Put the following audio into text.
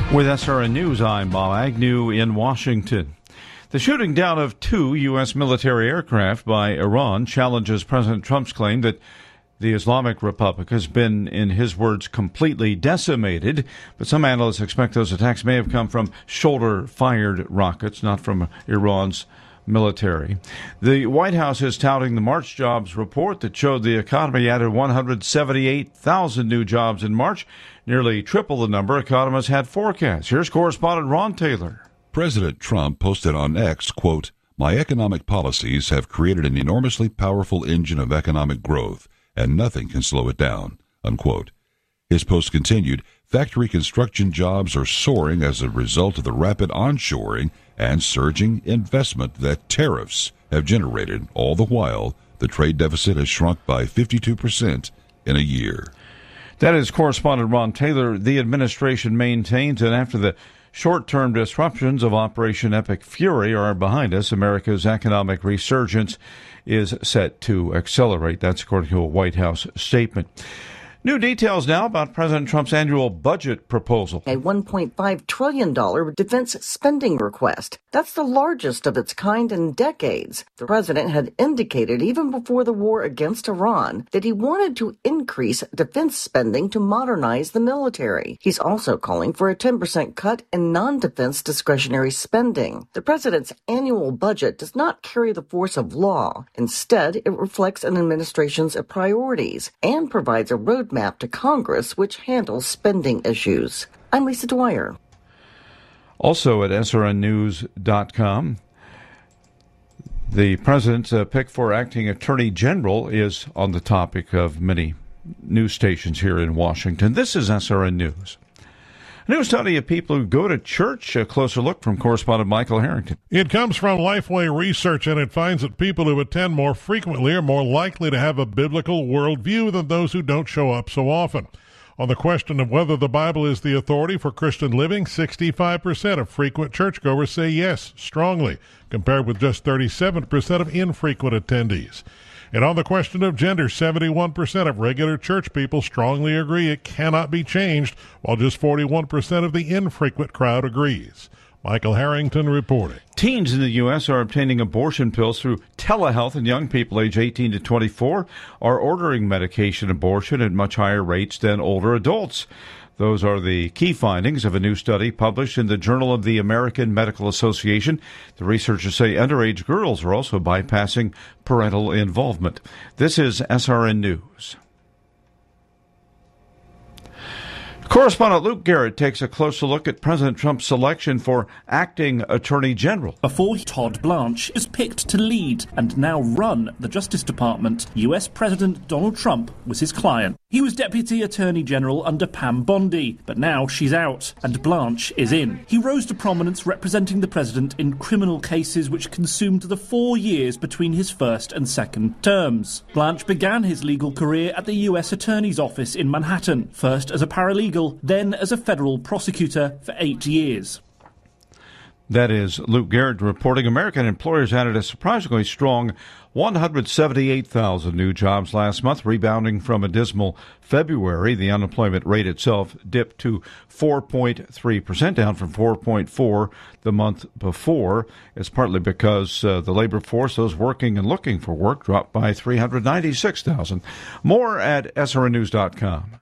With SRN News, I'm Bob Agnew in Washington. The shooting down of 2 U.S. military aircraft by Iran challenges President Trump's claim that the Islamic Republic has been, in his words, completely decimated. But some analysts expect those attacks may have come from shoulder-fired rockets, not from Iran's military. The White House is touting the March jobs report that showed the economy added 178,000 new jobs in March, nearly triple the number economists had forecast. Here's correspondent Ron Taylor. President Trump posted on X, quote, "My economic policies have created an enormously powerful engine of economic growth, and nothing can slow it down," unquote. His post continued, "Factory construction jobs are soaring as a result of the rapid onshoring and surging investment that tariffs have generated. All the while, the trade deficit has shrunk by 52% in a year." That is correspondent Ron Taylor. The administration maintains that after the short-term disruptions of Operation Epic Fury are behind us, America's economic resurgence is set to accelerate. That's according to a White House statement. New details now about President Trump's annual budget proposal. A $1.5 trillion defense spending request. That's the largest of its kind in decades. The president had indicated even before the war against Iran that he wanted to increase defense spending to modernize the military. He's also calling for a 10% cut in non-defense discretionary spending. The president's annual budget does not carry the force of law. Instead, it reflects an administration's priorities and provides a roadmap to Congress, which handles spending issues. I'm Lisa Dwyer. Also at srnnews.com, the president's pick for acting attorney general is on the topic of many news stations here in Washington. This is SRN News. A new study of people who go to church. A closer look from correspondent Michael Harrington. It comes from Lifeway Research, and it finds that people who attend more frequently are more likely to have a biblical worldview than those who don't show up so often. On the question of whether the Bible is the authority for Christian living, 65% of frequent churchgoers say yes, strongly, compared with just 37% of infrequent attendees. And on the question of gender, 71% of regular church people strongly agree it cannot be changed, while just 41% of the infrequent crowd agrees. Michael Harrington reporting. Teens in the U.S. are obtaining abortion pills through telehealth, and young people age 18 to 24 are ordering medication abortion at much higher rates than older adults. Those are the key findings of a new study published in the Journal of the American Medical Association. The researchers say underage girls are also bypassing parental involvement. This is SRN News. Correspondent Luke Garrett takes a closer look at President Trump's selection for acting attorney general. Before Todd Blanche is picked to lead and now run the Justice Department, U.S. President Donald Trump was his client. He was Deputy Attorney General under Pam Bondi, but now she's out and Blanche is in. He rose to prominence representing the president in criminal cases which consumed the 4 years between his first and second terms. Blanche began his legal career at the U.S. Attorney's Office in Manhattan, first as a paralegal, then as a federal prosecutor for 8 years. That is Luke Garrett reporting. American employers added a surprisingly strong 178,000 new jobs last month, rebounding from a dismal February. The unemployment rate itself dipped to 4.3%, down from 4.4% the month before. It's partly because the labor force, those working and looking for work, dropped by 396,000. More at srnnews.com.